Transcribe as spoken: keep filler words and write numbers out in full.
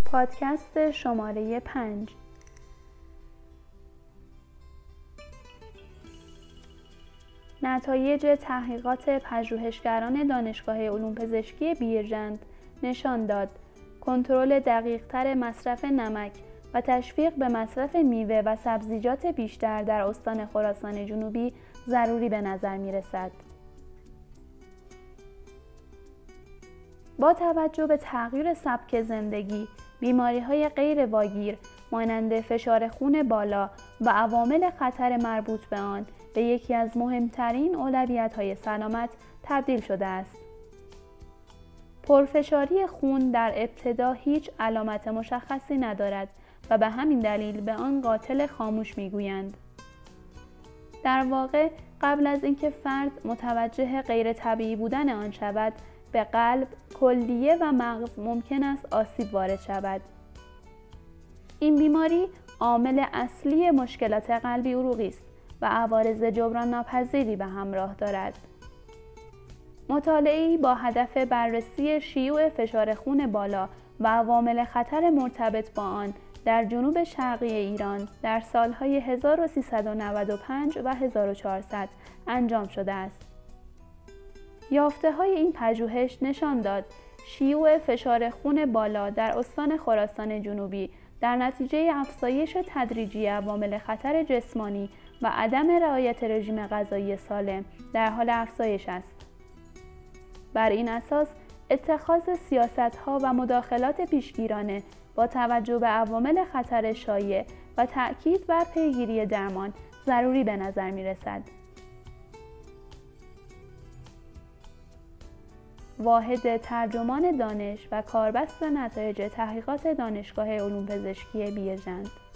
پادکست شماره پنج. نتایج تحقیقات پژوهشگران دانشگاه علوم پزشکی بیرجند نشان داد کنترل دقیق‌تر مصرف نمک و تشویق به مصرف میوه و سبزیجات بیشتر در استان خراسان جنوبی ضروری به نظر می‌رسد. با توجه به تغییر سبک زندگی، بیماری‌های غیر واگیر مانند فشار خون بالا و عوامل خطر مربوط به آن به یکی از مهمترین اولویت‌های سلامت تبدیل شده است. پرفشاری خون در ابتدا هیچ علامت مشخصی ندارد و به همین دلیل به آن قاتل خاموش می‌گویند. در واقع قبل از اینکه فرد متوجه غیر طبیعی بودن آن شود، به قلب، کلیه و مغز ممکن است آسیب وارد شود. این بیماری عامل اصلی مشکلات قلبی عروقی است و عوارض جبران ناپذیری به همراه دارد. مطالعه‌ای با هدف بررسی شیوع فشار خون بالا و عوامل خطر مرتبط با آن در جنوب شرقی ایران در سالهای هزار و سیصد و نود و پنج و هزار و چهارصد انجام شده است. یافته‌های این پژوهش نشان داد شیوع فشار خون بالا در استان خراسان جنوبی در نتیجه افزایش تدریجی عوامل خطر جسمانی و عدم رعایت رژیم غذایی سالم در حال افزایش است. بر این اساس اتخاذ سیاست‌ها و مداخلات پیشگیرانه با توجه به عوامل خطر شایع و تأکید بر پیگیری درمان ضروری به نظر می‌رسد. واحد ترجمان دانش و کاربست نتایج تحقیقات دانشگاه علوم پزشکی بیرجند